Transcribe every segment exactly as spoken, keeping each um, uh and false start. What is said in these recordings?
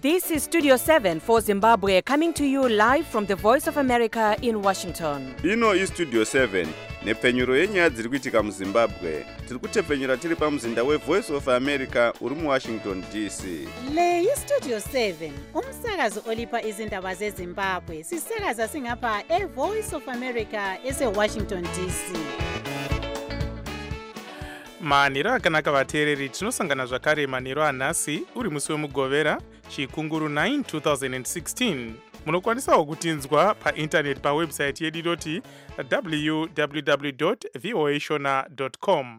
This is Studio seven for Zimbabwe, coming to you live from the Voice of America in Washington. Ino is Studio seven, nepfenyuro yenyaya dziri kuitika muZimbabwe. Tiri kutepfenyura tiri pamuzinda weVoice of America uri muWashington D C. Le yi Studio seven, umsakazo olipa izindaba zeZimbabwe. Sisakaza singapha eVoice of America eseWashington D C. manhero akanaka vateereri, tinosangana zvakare manhero anhasi uri musi wemugovera chikunguru nine twenty sixteen. Munokwanisawo kutinzwa paintaneti pawebsite yedu inoti w w w dot voa shona dot com.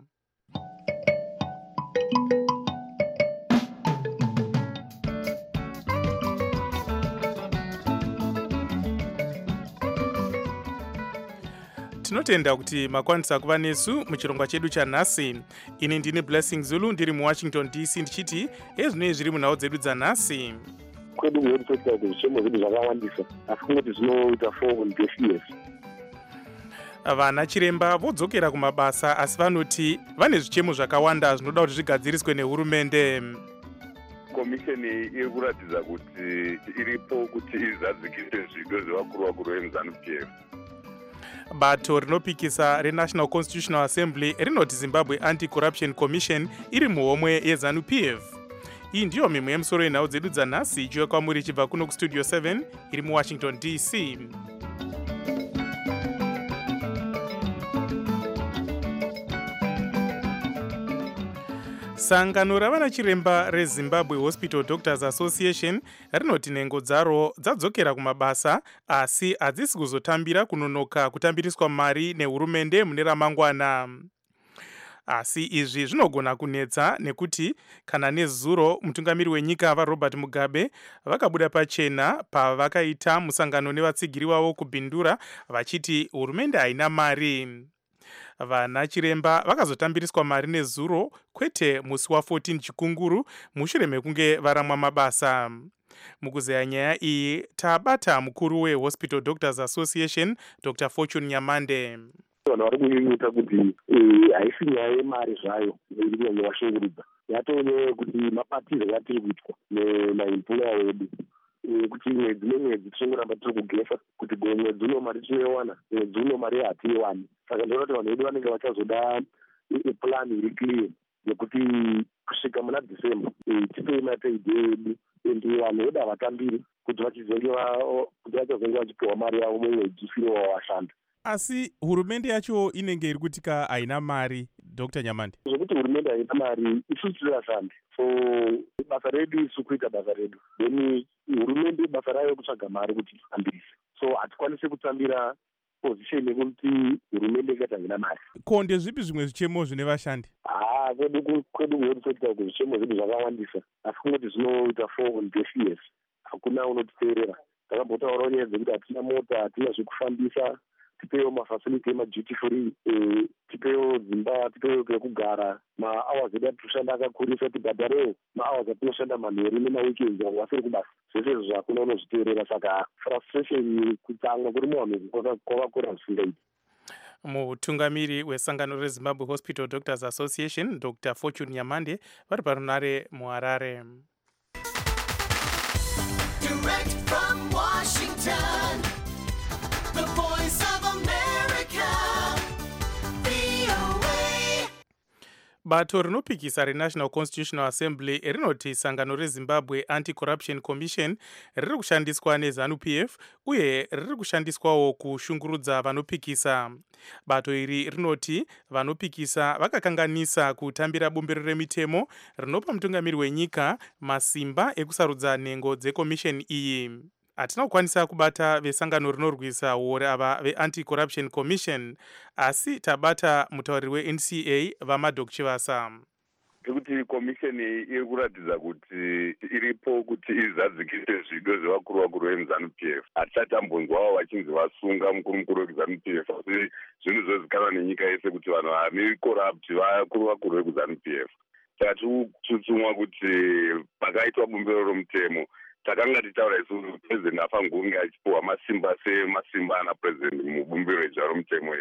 Tinotenda kuti makwanisa kuva nesu muchirongwa chedu chanhasi. Ini ndine Blessing Zulu ndiri muWashington D C ndichiti ezvinoi zviri munhau dzedu dzanhasi. Kwedu kunotoita kuti zvichemo zvedu zvakawandisa asi kungoti zvinoita four years. Vana chiremba vodzokera kumabasa asi vanoti vane zvichemo zvakawanda zvinoda kuti zvigadziriswe nehurumende. Komisheni iri kuratidza kuti iripo kuti izadzikise zvido zvevakuru vakuru veMozambique P F. Bato rinopikisa reNational Constitutional Assembly rinoti Zimbabwe Anti-Corruption Commission iri muhomwe yeZanu P F. Iyi ndiyo mimwe yemusoro yenhau dzedu dzanhasi ichiuya kwamuri ichibva kuno kustudio seven iri muWashington D C. Sangano ravana chiremba reZimbabwe Hospital Doctors Association rinoti nhengo dzaro dzadzokera kumabasa asi hadzisi kuzotambira kunonoka kutambiriswa mari nehurumende mune ramangwana. Asi izvi zvinogona kunetsa nekuti kana nezuro mutungamiri wenyika vaRobert Mugabe vakabuda pachena pavakaita musangano nevatsigiri wavo kubhindura vachiti hurumende haina mari. Vana chiremba vakazotambiriswa mari nezuro kwete musi wa14 chikunguru mushure mekunge varamwa mabasa. Mukuzeya nyaya iyi tabata mukuru weHospital Doctors Association Doctor Fortune Nyamande. Vanhu vari kunyunyuta kuti haisi nyaya yemari zvayo iri kunyanya washungurudza, yatove kuti mabatiro atiri kuitwa nemaemployer wedu kuti mwedzi nemwedzi tichingoramba tiri kugesa kuti mwedzi uno mari tinoiwana, mwedzi uno mari hatiiwani. Saka ndinoona kuti vanhu vedu vanenge vachazoda plan iri clear yekuti kusvika muna December tipei mapaid yedu ende vanhu vedu havatambiri kuti vachizonge kuti vachazonge vachipiwa mari yavo mumwedzi ufire wawashanda. Asi hurumende yacho inenge iri kutika haina mari, Doctor Nyamande. Zvokuti hurumende haina mari isu tisingashandi, so basa redu isu kuita basa redu, then hurumende basa rayo kutsvaga mari kuti itambirise, so hatikwanisi kutambira position yekuti hurumende ikati haina mari. Ko ndezvipi zvimwe zvichemo zvine vashandi? Ah, kwedu kwedu kunotoita kuti zvichemo zvedu zvakawandisa asi kungoti zvinoita four years hakuna unotiteerera. Takambotaurawo nyaya dzekuti hatina mota, hatina zvekufambisa, tipewo mafacility emaduty free, tipewo dzimba, tipewo pekugara, mahours edu atinoshanda akakurisa, tibhadharewo mahours atinoshanda manheru nemaweekends vanhu vasiri kubasa. Zvese izvo hakuna unozviteerera, saka frustration kutsamwa kuri muvanhu kwakakora zvisingaiti. Mutungamiri wesangano reZimbabwe Hospital Doctors Association Doctor Fortune Nyamande vari parunare muHarare. Direct from Washington, the Voice of America, V O A. Bato rinopikisa reNational Constitutional Assembly rinoti sangano reZimbabwe Anti-Corruption Commission riri kushandiswa neZanu P F uye riri kushandiswawo kushungurudza vanopikisa. Bato iri rinoti vanopikisa vakakanganisa kutambira bumbiro remitemo rinopa mutungamiri wenyika masimba ekusarudza nhengo dzekomisheni iyi. Hatina kukwanisa kubata vesangano rinorwisa uore ava veAnti-Corruption Commission, asi tabata mutauriri weN C A vaMadok Chivasa. Kuti komisheni iri kuratidza kuti iripo kuti izadzikise zvido zvevakuru vakuru veMozambique P F. Hatichatambonzwawo vachinzi vasunga mukuru mukuru weMozambique P F, asi zvinhu zvozikanwa nenyika yese kuti vanhu vari corrupt vakuru vakuru veMozambique P F. Saka tiri kutsutsumwa kuti pakaitwa bumbiro romutemo takanga tichitaura isu president afangunge achipiwa masimba semasimba ana president mubumbiro rezvaro mutemo iri.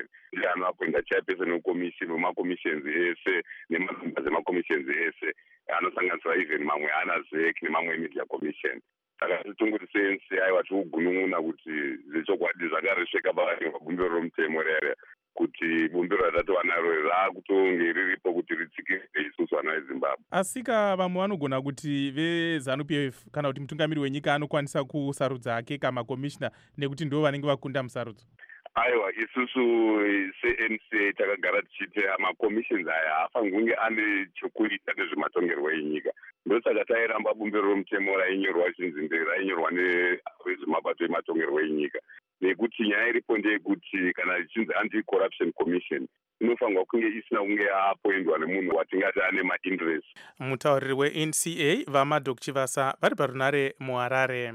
anenge anoappointa chairperson wekomishini wemakomishons ese nemamembers emakomishons ese anosanganisira even mamwe ana zek nemamwe emedia commission. Saka titongoti sense aiwa tikugunun'una kuti zvechokwadi zvakaresveka pakati pabumbiro romutemo rere kuti bumbiro ratatowa naro raakutonge riripo kuti ritsikire isusu vana vezimbabwe. Asika vamwe vanogona kuti veZANU-P F kana kuti mutungamiri wenyika anokwanisa kusarudza hake kamakomishina nekuti ndivo vanenge vakunda musarudzo. Aiwa, isusu se-N C A takagara tichiti makomishins aya haafaniri kunge ane chokuita nezvematongerwo enyika. Ndosaka tairamba bumbiro romutemo rainyorwa chinzi rainyorwa nevezvemabato ematongerwo enyika. Nekuti nyaya iripo ndeyekuti kana ichinzi anti-corruption commission inofanirwa kunge isina kunge yaapoindwa nemunhu watingati ane mainterest. Mutauriri we-N C A vaMadok Chivasa vari parunare muHarare.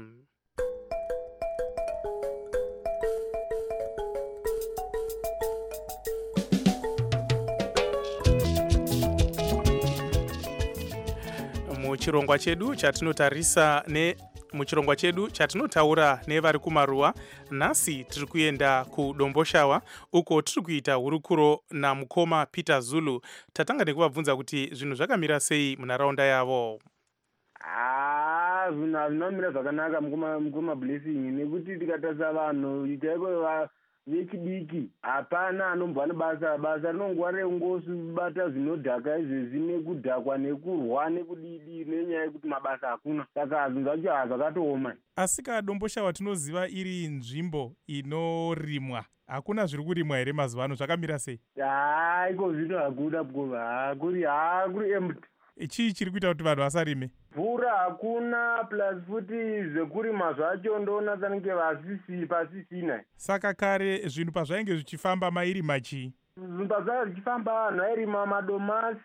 Muchirongwa chedu chatinotarisa ne muchirongwa chedu chatinotaura nevari kumaruwa, nhasi tiri kuenda kudomboshawa uko tiri kuita hurukuro namukoma Peter Zulu. Tatanga nekuvabvunza kuti zvinhu zvakamira sei munharaunda yavo. Ah, zvinhu hazvinamira zvakanaka mukoma Blessing, nekuti tikatarisa vanhu itaiko vechidiki hapana anombwa nebasa. Basa rinongwa reungosibata zvinodhaka izvezvi nekudhakwa nekurwa nekudidi nenyaya yekuti mabasa hakuna. Saka zvinhu zvacho hazvakatooma. Asika Domboshawa tinoziva iri nzvimbo inorimwa. Hakuna zviri kurimwa here mazuva ano, zvakamira sei? Ah, iko zvino hakuda bukova. Hakuri hakuri empty. Chii chiri kuita kuti vanhu vasarime? Mvura hakuna, plus futi zvekurima zvacho ndoona sanenge vasisi pasisina. Saka kare zvinhu pazvainge zvichifamba mairima chii? Zvinhu pazvainge zvichifamba vanhu vairima madomasi,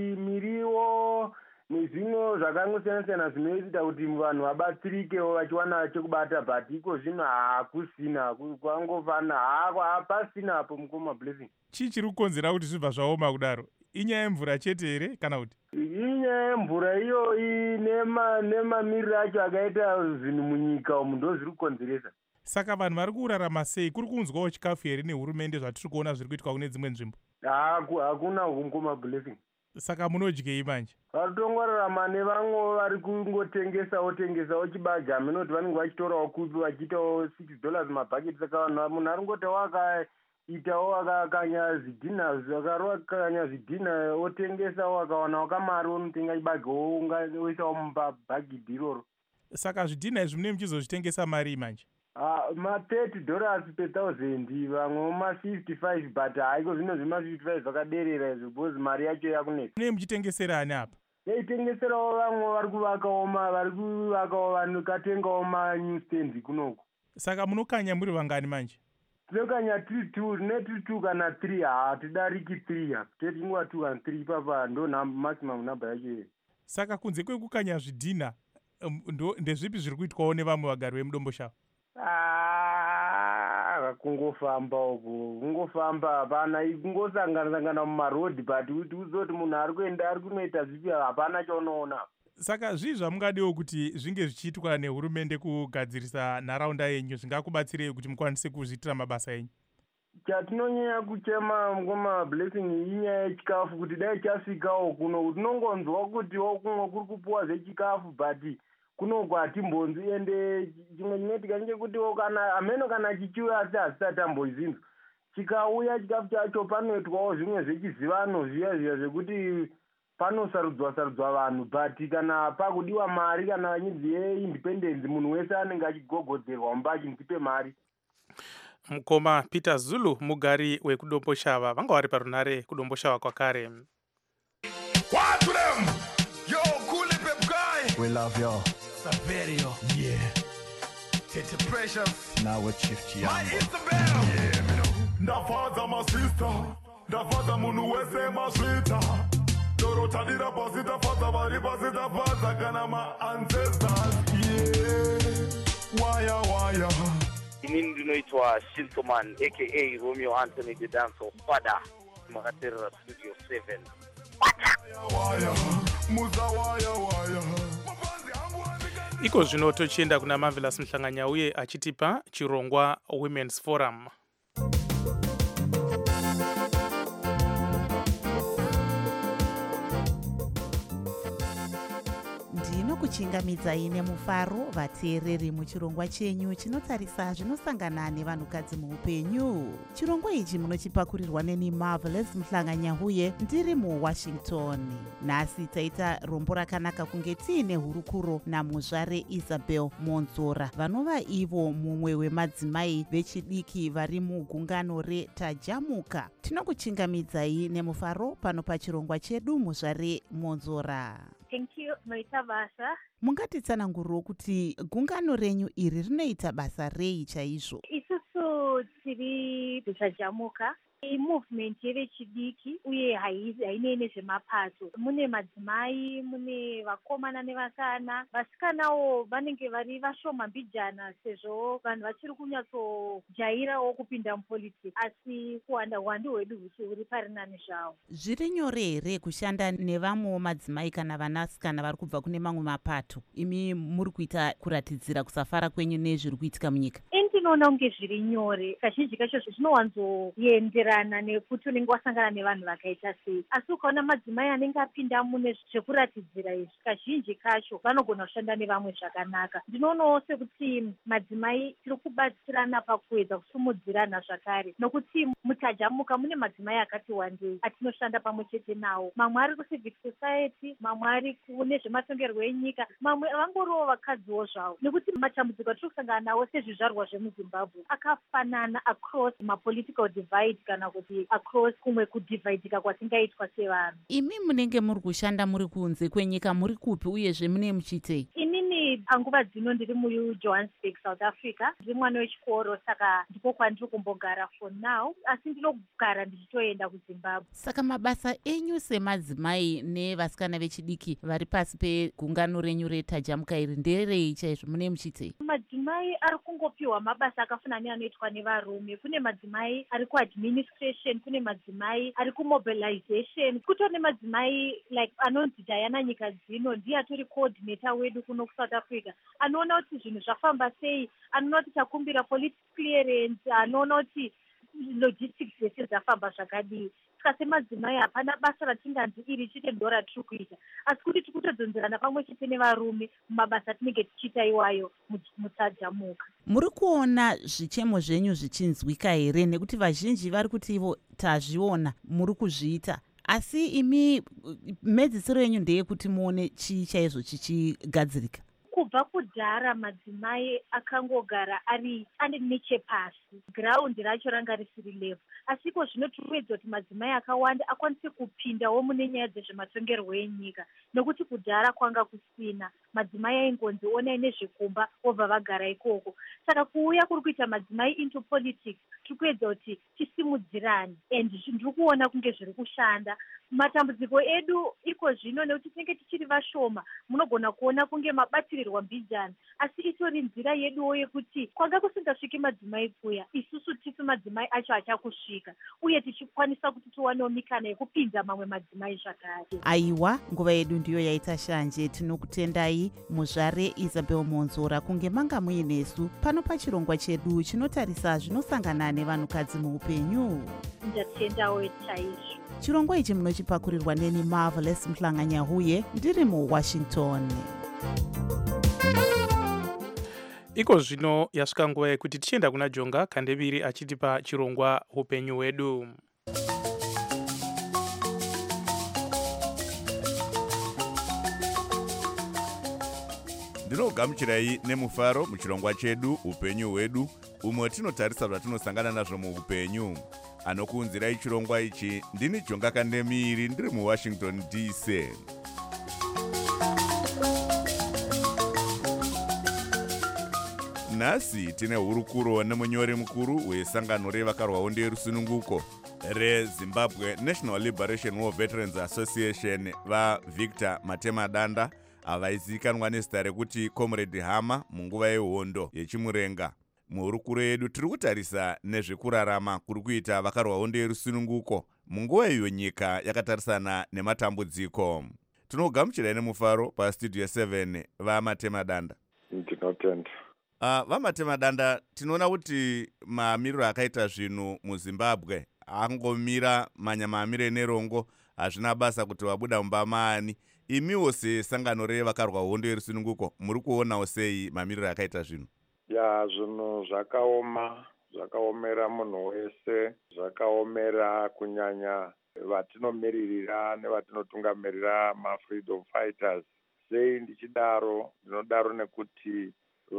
miriwo nezvimwe zvakangosiyana-siyana zvinoita kuti vanhu vabatsirikewo vachiwana chekubata, but iko zvino hakusina, kwangofana hapasina apo mukoma Blessing. Chii chiri kukonzera kuti zvibva zvaoma kudaro? Inyaya yemvura chete here kana kuti? Inyaya yemvura iyoyi nemamiriro acho akaita zvinhu munyika umu ndo zviri kukonzeresa. Saka vanhu vari kurarama sei? Kuri kunzwawo chikafu here nehurumende zvatiri kuona zviri kuitwa kune dzimwe nzvimbo? Hakuna mukoma Blessing. Saka munodyei manje? Vatongorarama nevamwe vari kungotengesawo tengesawo chibaga, minoti vanenge vachitorawo kupi vachiitawo six dollars mabhaketi. Saka munhu ari ngotawo akaitawo akakanya zvidhina akarokanya zvidhina otengesawo akawanawo kamari unotenga chibaga oisawo mubhagidhi iroro. Saka zvidhina izvi mune muchizozvitengesa mari manje? Uh, ma thirty dollars per thousand, vamwe ma fifty-five, but haiko zvino zvima fifty-five zvakaderera izvo because mari yacho yakunetsa. Mune muchitengeserani apa? Yaitengeserawo vamwe vari kuvakawo vari kuvakawo vanokatengawo ma-newsstands kunoko. Saka munokanya muri vangani manje? Tinokanya tiri two, ne tiri two kana three, hatidariki three, tinguva two and three papa ndo maximum number yacho. Saka kunze kwekukanya zvidhina ndezvipi zviri kuitwawo nevamwe vagari vemudomboshawa? Ah, kungofamba uku kungofamba hapana kungosangana-sangana mumarodhi, but kuti uzoti munhu ari kuenda ari kunoita zvipi hapana chaunoona. Saka zvii zvamungadiwo kuti zvinge zvichiitwa nehurumende kugadzirisa nharaunda yenyu zvingakubatsirei kuti mukwanise kuzviitira mabasa enyu? Chatinonyanya kuchema mukoma Blessing inyaya yechikafu, kuti dai chasvikawo kuno tinongonzwa kuti kumwe kuri kupuwa zvechikafu but kunoko hatimbonzi, ende chimwe chinoitika ngechekuti kana ameno kana chichiuya asi hasisati amboizinzwa. Chikauya chikafu chacho panoitwawo zvimwe zvechizivano zviya zviya zvekuti panosarudzwa sarudzwa vanhu, but kana pakudiwa mari kana nyidzi yeindependence munhu wese anenge achigogodzerwa mumba achinzipe mari. Mukoma Peter Zulu mugari wekudomboshawa vanga vari parunare kudomboshawa kwakare. What to them? Yo, cool pep guy. We love you. Saverio. Yeah. Tete Precious. Now we shift young. My Isabel. Yeah, me know. Ndafaza my sister. Ndafaza munu wese maswita. Dorota dira posita faza bari posita faza kana my ancestors. Yeah. Waya waya. Inini ndinoitwa Shintoman aka Romeo Anthony the Dancer Father. Makatera Studio seven. Waya. Muza waya waya. Iko zvino tochienda kuna Marvelous Mhlanganya uye achitipa chirongwa Women's Forum. tinokuchingamidzai nemufaro vateereri muchirongwa chenyu chinotarisa zvinosangana nevanhukadzi muupenyu. Chirongwa ichi munochipakurirwa neni Marvelous Mhlanganyahuye ndiri muWashington. Nhasi taita rombo rakanaka kunge tiine hurukuro namuzvare Isabel Monzora vanova ivo mumwe wemadzimai vechidiki vari mugungano reTajamuka. Tinokuchingamidzai nemufaro pano pachirongwa chedu muzvare Monzora. Thank you, Noita Basa. Mungatitsananguriro kuti gungano renyu iri rinoita basa rei chaizvo? Isusu tiri Tajamuka. I-movement yevechidiki uye hainei nezvemapato. Mune madzimai, mune vakomana nevasana. Vasikanawo vanenge vari vashoma mbijana sezvo vanhu vachiri kunyatsojairawo kupinda mupolitiki, asi kuwanda hwandi hwedu huchiri parinani zvavo. Zviri nyore here kushanda nevamwewo madzimai kana vanasikana vari kubva kune mamwe mapato? Imi muri kuita kuratidzira kusafara kwenyu nezviri kuitika munyika? Ndinoona kunge zviri nyore. Kazhinji kacho zvinowanzoenderana nekuti unenge wasangana nevanhu vakaita sei. Asi ukaona madzimai anenge apinda mune zvekuratidzira izvi, kazhinji kacho vanogona kushanda nevamwe zvakanaka. Ndinoonawo sekuti madzimai tiri kubatsirana pakuedza kusimudzirana zvakare, nokuti muTajamuka mune madzimai akati wandei atinoshanda pamwe chete nawo. Mamwe ari kucivic society, mamwe ari kune zvematongerwo enyika, mamwe vangoriwo vakadziwo zvavo, nekuti matambudziko atiri kusangana nawo sezvizvarwa zvemuZimbabwe akafanana across mapolitical divide kana kuti across kumwe kudivhaidika kwatingaitwa sevanhu. Imi munenge muri kushanda muri kunze kwenyika muri kupi uyezve mune muchitei? Inini panguva dzino ndiri muJohannesburg, South Africa. Ndiri mwana wechikoro, saka ndiko kwandiri kumbogara for now, asi ndinogara ndichitoenda kuZimbabwe. Saka mabasa enyu semadzimai nevasikana vechidiki vari pasi pegungano renyu reTajamuka iri nderei chaizvo mune muchitei? Madzimai ari kungopiwa mabasa akafanana neanoitwa nevarume. Kune madzimai ari kuadministration, kune madzimai ari kumobilization, kutori nemadzimai like anonzi Diana nyika dzino, ndiye atori coordinator wedu kuno kuSouth Africa, anoona kuti zvinhu zvafamba sei, anoona kuti takumbira police clearance, anoona kuti logistics dzese dzafamba zvakadii. Saka semadzimai hapana basa ratinganzi iri chete ndo ratiri kuita, asi kuti tiri kutodzonzerana pamwe chete nevarume mumabasa atinenge tichiita iwayo muTajamuka. Muri kuona zvichemo zvenyu zvichinzwika here? Nekuti vazhinji vari kuti ivo tazviona muri kuzviita, asi imi medzisiro yenyu ndeyekuti muone chii chaizvo chichigadzirika? Kubva kudhara madzimai akangogara ari ane nechepasi, giraundi racho ranga risiri level. Asiko zvino tikuedza kuti madzimai akawanda akwanise kupindawo mune nyaya dzezvematongerwo enyika, nokuti kudhara kwanga kusina. Madzimai aingonzi onai nezvekumba obva vagara ikoko. Saka kuuya kuri kuita madzimai into politics, tikuedza kuti tisimudzirane, and ndiri kuona kunge zviri kushanda. Matambudziko edu iko zvino nekuti tinenge tichiri vashoma, munogona kuona kunge mabatirirwa mbijana, asi itori nzira yeduwo yekuti kwanga kusingasviki madzimai kuya, isusu tisu madzimai acho achakusvika, uye tichikwanisa kuti tiwanewo mikana yekupinza mamwe madzimai zvakare. Aiwa, nguva yedu ndiyo yaita shanje. Tinokutendai muzvare Isabel Monzora kunge manga muinesu pano pachirongwa chedu chinotarisa zvinosangana nevanhukadzi muupenyu. Ndatendawo chaizvo. Chirongwa ichi munochipakurirwa neni Marvelous Mhlanganyahuye ndiri muWashington. Iko zvino yasvika nguva yekuti tichienda kuna Jonga Kandeviri achitipa chirongwa upenyu hwedu. Ndinogamuchirai nemufaro muchirongwa chedu upenyu hwedu, umwe tinotarisa zvatinosangana nazvo muupenyu. Anokuunzirai chirongwa ichi ndini Jonga Kandemiri ndiri muWashington D C. Nhasi tine hurukuro nemunyori mukuru wesangano revakarwawo nderusununguko reZimbabwe National Liberation War Veterans Association vaVictor Matemadanda, avaizivikanwa nezita rekuti Comrade Hama munguva yehondo yechimurenga. Muhurukuro yedu tiri kutarisa nezvekurarama kuri kuita vakarwawo nderusununguko munguva iyo nyika yakatarisana nematambudziko. Tinogamuchirai nemufaro pastudio seven vaMatemadanda. Ndinotenda. Uh, vaMatemadanda, tinoona kuti maamiriro akaita zvinhu muZimbabwe angomira manyama amire nerongo, hazvina basa kuti wabuda mumba maani. imiwo sesangano revakarwa hondo yerusununguko muri kuonawo sei mamiriro akaita zvinhu? Ya, zvinhu zvakaoma, zvakaomera munhu wese, zvakaomera kunyanya vatinomiririra nevatinotungamirira mafreedom fighters. Sei ndichidaro? Ndinodaro nekuti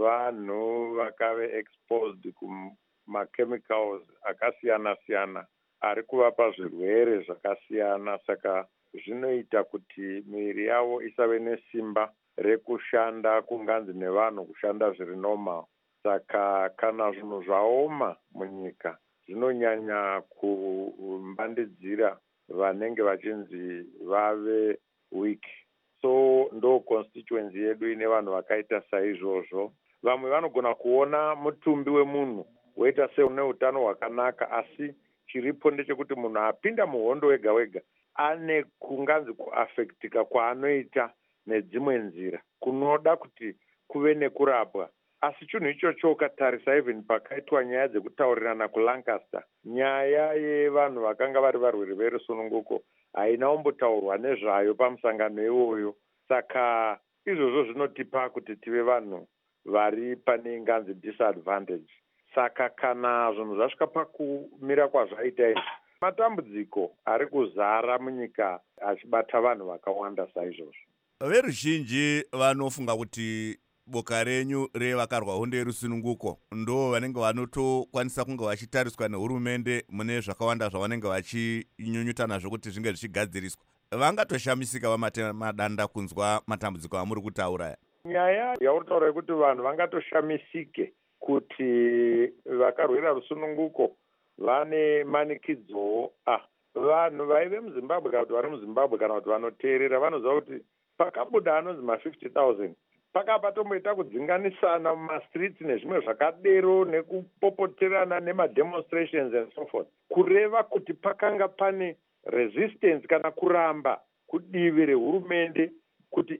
vanhu vakave exposed kumachemicals akasiyana-siyana ari kuvapa zvirwere zvakasiyana, saka zvinoita kuti miviri yavo isave nesimba rekushanda kunganzi nevanhu kushanda zviri normal. Saka kana zvinhu zvaoma munyika zvinonyanya kumbandidzira vanenge vachinzi vave weak. So ndo constituency yedu ine vanhu vakaita saizvozvo. Vamwe vanogona kuona mutumbi wemunhu woita seune utano hwakanaka, asi chiripo ndechekuti munhu apinda muhondo wega wega ane kunganzi kuafektika kwaanoita nedzimwe nzira kunoda kuti kuve nekurapwa. Asi chinhu ichocho ukatarisa even pakaitwa nyaya dzekutaurirana kuLancaster, nyaya yevanhu vakanga vari varwere verusununguko haina ombotaurwa nezvayo pamusangano iwoyo. Saka izvozvo zvinotipa kuti tive vanhu vari pane inganzi disadvantage. Saka kana zvinhu zvasvika pakumira kwazvaita izvi, matambudziko ari kuzara munyika achibata vanhu vakawanda saizvozvo. Veruzhinji vanofunga kuti boka renyu revakarwa hondo yerusununguko ndo vanenge vanotokwanisa kunge vachitariswa nehurumende mune zvakawanda zvavanenge vachinyunyuta nazvo kuti zvinge zvichigadziriswa. Vangatoshamisika vamatema danda kunzwa matambudziko amuri kutaura. Nyaya yauri taura yekuti vanhu vangatoshamisike kuti vakarwira rusununguko vane manikidzowo. Ah, vanhu vaive muZimbabwe kana kuti vari muZimbabwe kana kuti vanoteerera vanoziva kuti pakabuda anonzi ma-fifty thousand pakapa tomboita kudzinganisana mumastreets nezvimwe zvakadero nekupopoterana nemademonstrations and so forth, kureva kuti pakanga pane resistance kana kuramba kudivi rehurumende kuti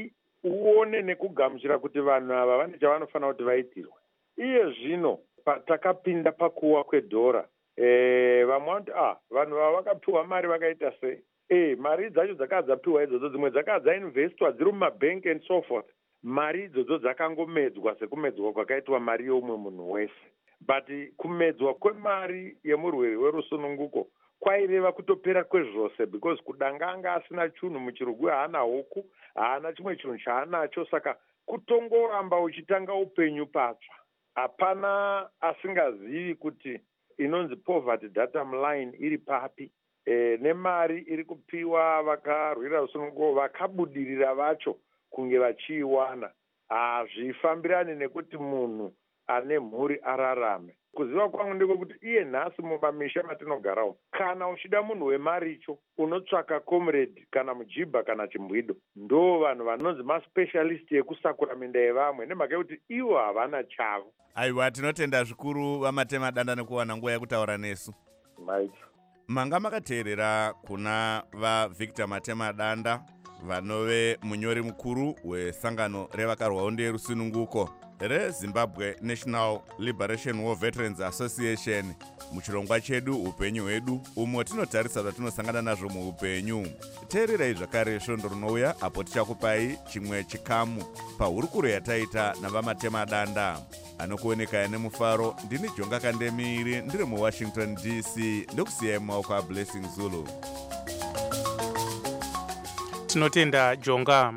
ione nekugamuchira kuti vanhu ava vane chavanofanira kuti vaitirwe. Iye zvino patakapinda pakuwa kwedhora, e, vamwe vanoti ah, vanhu ava vakapiwa mari vakaita sei? Eh, mari dzacho dzakava dzapiwa idzodzo, dzimwe dzakava dzainvestwa dziri mumabank and so forth. Mari idzodzo dzakangomedzwa sekumedzwa kwakaitwa mari youmwe munhu wese. But kumedzwa kwemari yemurwere werusununguko kwaireva kutopera kwezvose, because kudanga anga asina chunhu muchirugu, haana huku, haana chimwe chinhu chaanacho, saka kutongoramba uchitanga upenyu patsva. Hapana asingazivi kuti inonzi poverty datum line iri papi. E, nemari iri kupiwa vakarwira rusununguko vakabudirira vacho kunge vachiiwana hazvifambirani nekuti munhu ane mhuri ararame. Kuziva kwangu ndiko kuti iye nhasi mumamisha matinogarawo, kana uchida munhu wemaricho unotsvaka comrade kana mujibha kana chimbwido. Ndo vanhu vanonzi maspecialist ekusakura minda yevamwe, nemhaka yekuti ivo havana chavo. Aiwa, tinotenda zvikuru vamatema danda nekuwana nguva yekutaura nesu. Right. Manga makateerera kuna vaVictor Matema Danda vanove munyori mukuru wesangano revakarwa hondo yerusununguko reZimbabwe National Liberation War Veterans Association. Muchirongwa chedu upenyu hwedu umo tinotarisa zvatinosangana nazvo muupenyu. Teererai zvakare svondo rinouya apo tichakupai chimwe chikamu pahurukuro yataita navamatema danda. Anokuoneka nemufaro, ndini Jonga Kandemiri, ndiri muWashington D C, ndokusiyai mumaoko aBlessing Zulu. Tinotenda Jonga.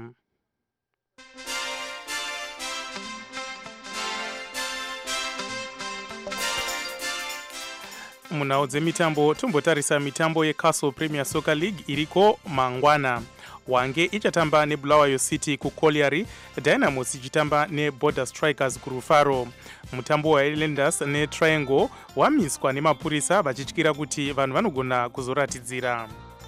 Munhau dzemitambo tombotarisa mitambo yeCastle Premier Soccer League iriko mangwana. Wange ichatamba neBulawayo City kuColliery, Dynamos ichitamba neBorder Strikers kuRufaro. Mutambo waIslanders neTriangle wamiswa nemapurisa vachityira kuti vanhu vanogona kuzoratidzira.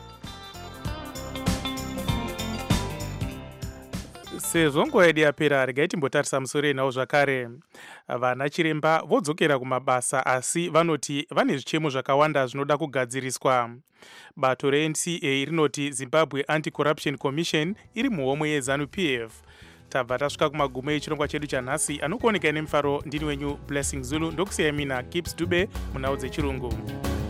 Sezvo nguva yedu yapera, regai timbotarisa musoro yenhau zvakare. Vana chiremba vodzokera kumabasa, asi vanoti vane zvichemo zvakawanda zvinoda kugadziriswa. Bato reN C A rinoti Zimbabwe Anti-Corruption Commission iri muhomwe yeZANU-P F. Tabva tasvika kumagumo echirongwa chedu chanhasi. Anokuoneka nemufaro ndini wenyu Blessing Zulu, ndokusiyai mina Gibbs Dube munhau dzechirungu.